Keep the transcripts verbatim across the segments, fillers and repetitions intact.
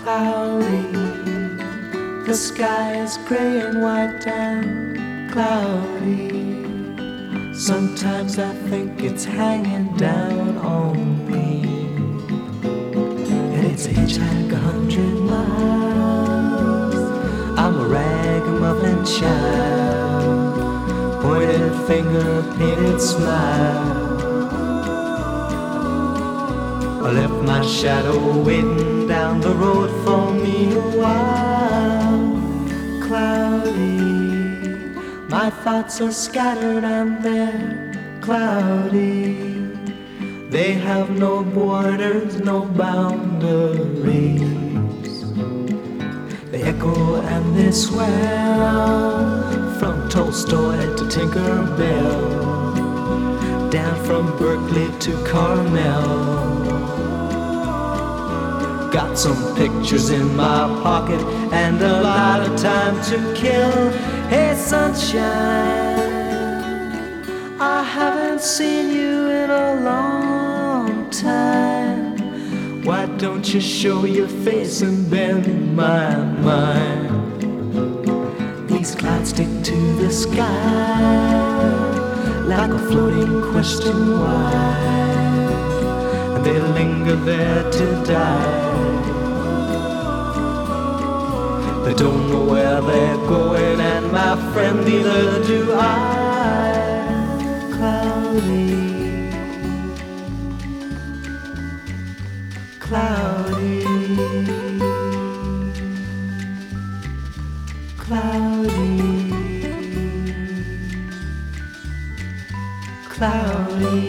cloudy. The sky is gray and white and cloudy. Sometimes I think it's hanging down on me, and it's a hitchhike a hundred miles. I'm a ragamuffin child, pointed finger, painted smile. I left my shadow waiting down the road for me a while. Cloudy, my thoughts are scattered and they're cloudy. They have no borders, no boundaries. They echo and they swell, from Tolstoy to Tinkerbell, down from Berkeley to Carmel. Got some pictures in my pocket and a lot of time to kill. Hey sunshine, I haven't seen you in a long time. Why don't you show your face and bend my mind? These clouds stick to the sky like a floating question why, and they linger there to die. They don't know where they're going, and my friend, neither do I. Cloudy, cloudy, cloudy, cloudy,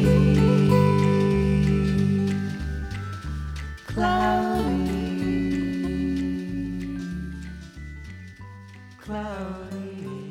cloudy, cloudy.